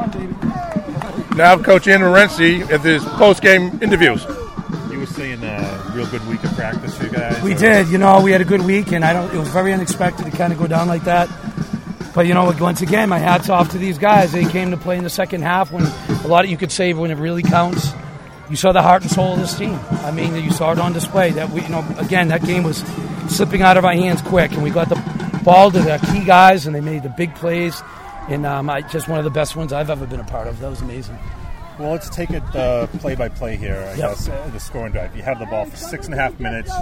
Now Coach Andrew Morency at his post-game interviews. You were saying a real good week of practice for you guys? We did. We had a good week, and it was very unexpected to kind of go down like that. But, once again, my hat's off to these guys. They came to play in the second half when a lot of you could say when it really counts. You saw the heart and soul of this team. I mean, you saw it on display. That again, that game was slipping out of our hands quick, and we got the ball to the key guys, and they made the big plays. And just one of the best ones I've ever been a part of. That was amazing. Well, let's take it play-by-play here, I guess, the scoring drive. You have the ball for 6.5 minutes,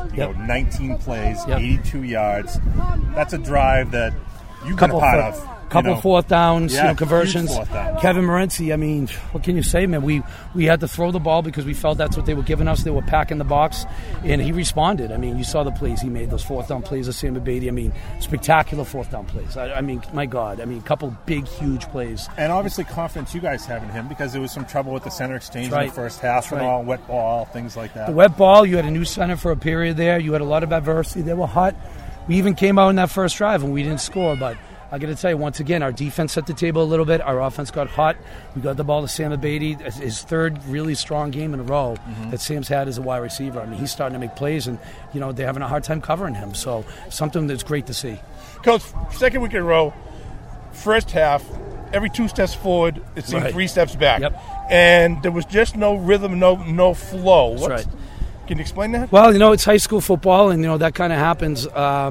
19 plays, 82 yards. That's a drive that you've been a part of. Couple fourth downs, conversions. Fourth down. Kevin Morency, I mean, what can you say, man? We had to throw the ball because we felt that's what they were giving us. They were packing the box, and he responded. I mean, you saw the plays he made, those fourth down plays of Sam Beatty. I mean, spectacular fourth down plays. I mean, my God. I mean, a couple big, huge plays. And obviously confidence you guys have in him because there was some trouble with the center exchange in the first half and all, wet ball, things like that. The wet ball, you had a new center for a period there. You had a lot of adversity. They were hot. We even came out in that first drive, and we didn't score, but I got to tell you, once again, our defense set the table a little bit. Our offense got hot. We got the ball to Sam Beatty, his third really strong game in a row that Sam's had as a wide receiver. I mean, he's starting to make plays, and, they're having a hard time covering him. So something that's great to see. Coach, second week in a row, first half, every 2 steps forward, it seemed 3 steps back. Yep. And there was just no rhythm, no flow. That's right. Can you explain that? Well, it's high school football, and that kind of happens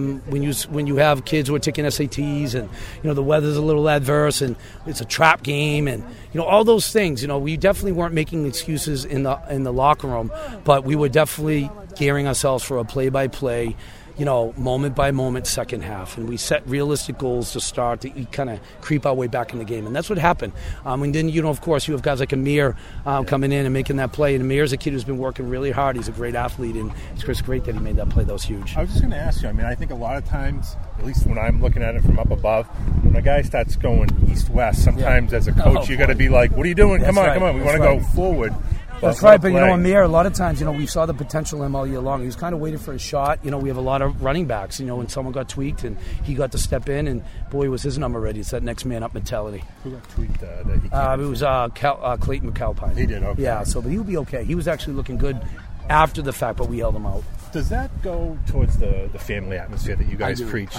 when you have kids who are taking SATs, and the weather's a little adverse, and it's a trap game, and all those things. We definitely weren't making excuses in the locker room, but we were definitely gearing ourselves for a play-by-play, moment by moment second half, and we set realistic goals to start to kind of creep our way back in the game, and that's what happened. And then of course you have guys like Amir coming in and making that play, and Amir's a kid who's been working really hard. He's a great athlete, and it's just great that he made that play. That was huge. I was just going to ask you, I mean, I think a lot of times, at least when I'm looking at it from up above, when a guy starts going east-west, sometimes as a coach you got to be like, what are you doing? Come on, we want to go forward. That's right, but Amir, a lot of times, we saw the potential in him all year long. He was kind of waiting for his shot. We have a lot of running backs, and someone got tweaked, and he got to step in, and boy, was his number ready. It's that next man up mentality. Who got tweaked that he came It was Clayton McAlpine. He did, okay. Yeah, but he would be okay. He was actually looking good after the fact, but we held him out. Does that go towards the family atmosphere that you guys preach?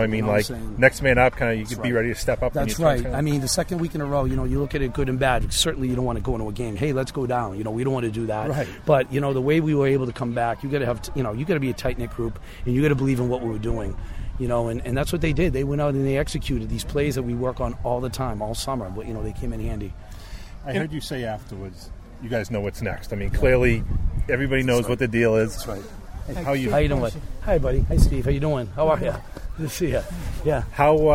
Next man up, kind of, you could be ready to step up. That's right. I mean, the second week in a row, you look at it good and bad. Certainly, you don't want to go into a game. Hey, let's go down. We don't want to do that. Right. But the way we were able to come back, you got to have, you got to be a tight knit group, and you got to believe in what we were doing. And that's what they did. They went out and they executed these plays that we work on all the time, all summer. But they came in handy. I heard you say afterwards, you guys know what's next. I mean, clearly, everybody knows what the deal is. That's right. How you doing? Hi, buddy. Hi, Steve. How you doing? How are you? Good to see you. Yeah. How,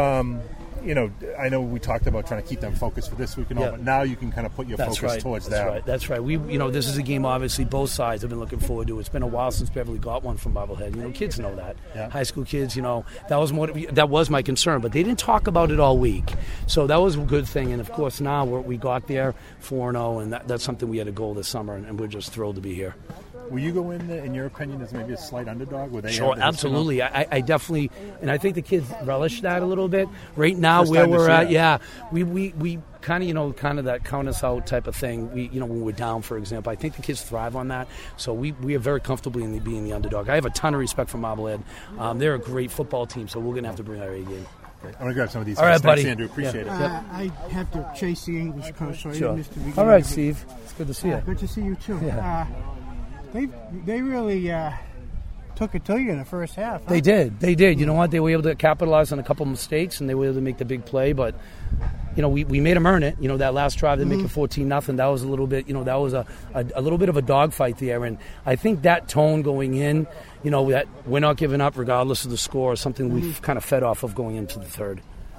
I know we talked about trying to keep them focused for this week and all, but now you can kind of put your focus towards that. That's right. We, this is a game, obviously, both sides have been looking forward to. It's been a while since Beverly got one from Marblehead. Kids know that. Yeah. High school kids, that was my concern, but they didn't talk about it all week. So that was a good thing. And, of course, now we got there 4-0, and that's something we had a goal this summer, and we're just thrilled to be here. Will you go in your opinion, as maybe a slight underdog? Sure, absolutely. I definitely, and I think the kids relish that a little bit. Right now, where we're at, we kind of that count us out type of thing. When we're down, for example, I think the kids thrive on that. So we are very comfortable in being the underdog. I have a ton of respect for Marblehead. They're a great football team, so we're going to have to bring our A game. I'm going to grab some of these. All right, buddy. Thanks, Andrew. Appreciate it. I have to chase the English coach, so I didn't miss the beginning. All right, Steve. It's good to see you. Good to see you, too. Yeah. They really took it to you in the first half. Huh? They did. You know what? They were able to capitalize on a couple of mistakes, and they were able to make the big play. But, we made them earn it. That last drive, they make it 14-0. That was a little bit, that was a little bit of a dogfight there. And I think that tone going in, that we're not giving up regardless of the score, is something we've kind of fed off of going into the third.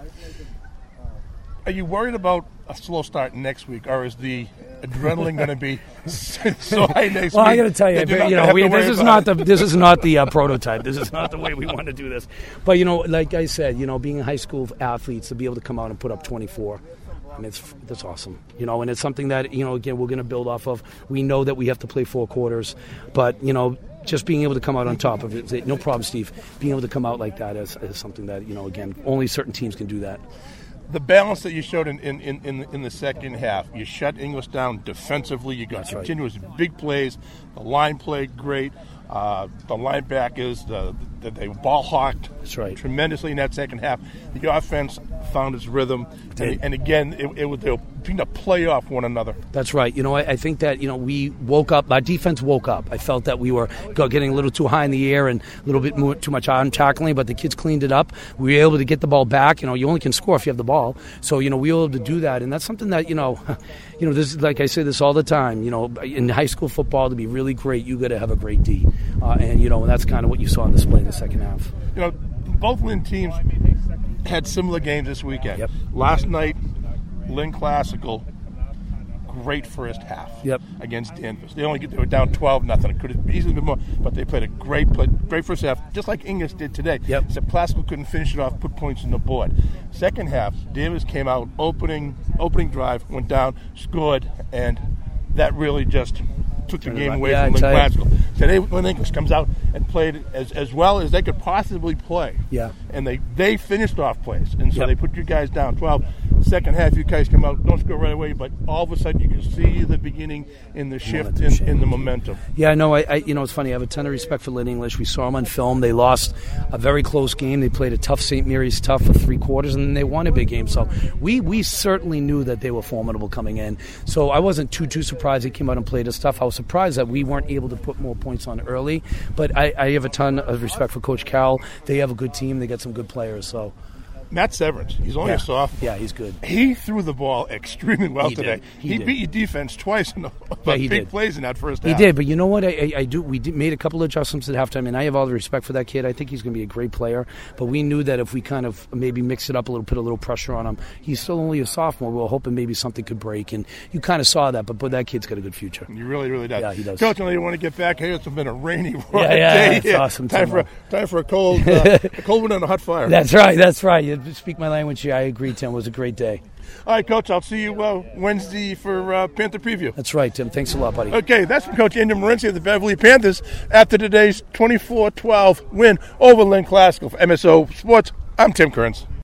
Are you worried about a slow start next week, or is the adrenaline going to be so high next week? Well, I got to tell you, this is not the prototype. This is not the way we want to do this. But like I said, being high school athletes, to be able to come out and put up 24. I mean, that's awesome, and it's something that again we're going to build off of. We know that we have to play 4 quarters, but just being able to come out on top of it, no problem, Steve. Being able to come out like that is something that again only certain teams can do that. the balance that you showed in the second half, you shut English down defensively. You got continuous big plays. The line played great. The linebackers, they ball hawked tremendously in that second half. The offense found its rhythm, and again, they were trying to play off one another. That's right. I think that we woke up. Our defense woke up. I felt that we were getting a little too high in the air and a little bit too much arm tackling, but the kids cleaned it up. We were able to get the ball back. You only can score if you have the ball. So we were able to do that, and that's something that this, like I say this all the time. In high school football, to be really great, you got to have a great D, and that's kind of what you saw on display in the second half. Both Lynn teams had similar games this weekend. Yep. Last night, Lynn Classical, great first half against Danvers. They were down 12-0. It could have easily been more, but they played a great first half, just like English did today. Except Classical couldn't finish it off, put points on the board. Second half, Danvers came out, opening drive, went down, scored, and that really just took the game away from Lynn Classical. Today, when English comes out and played as well as they could possibly play, and they finished off plays, and so they put you guys down 12. Second half, you guys come out, don't score right away, but all of a sudden you can see the beginning in the shift in the momentum. Yeah, no, it's funny. I have a ton of respect for Lynn English. We saw them on film. They lost a very close game. They played a tough St. Mary's tough for 3 quarters, and then they won a big game. So we certainly knew that they were formidable coming in. So I wasn't too surprised they came out and played us tough. I was surprised that we weren't able to put more points on early, but I have a ton of respect for Coach Carroll. They have a good team. They got some good players. So. Matt Severance, he's only a sophomore. Yeah, he's good. He threw the ball extremely well today. He beat your defense twice in big plays in that first half. He did, but you know what? We made a couple of adjustments at halftime, and I have all the respect for that kid. I think he's going to be a great player, but we knew that if we kind of maybe mix it up a little, put a little pressure on him, he's still only a sophomore. We were hoping maybe something could break, and you kind of saw that, but that kid's got a good future. He really, really does. Yeah, he does. Coach, I know you want to get back here. It's been a rainy day. It's awesome. Time for a cold one on a hot fire. That's right. You speak my language. I agree, Tim. It was a great day. All right, Coach, I'll see you Wednesday for Panther Preview. That's right, Tim. Thanks a lot, buddy. Okay, that's from Coach Andrew Morency of the Beverly Panthers after today's 24-12 win over Lynn Classical. For MSO Sports, I'm Tim Kearns.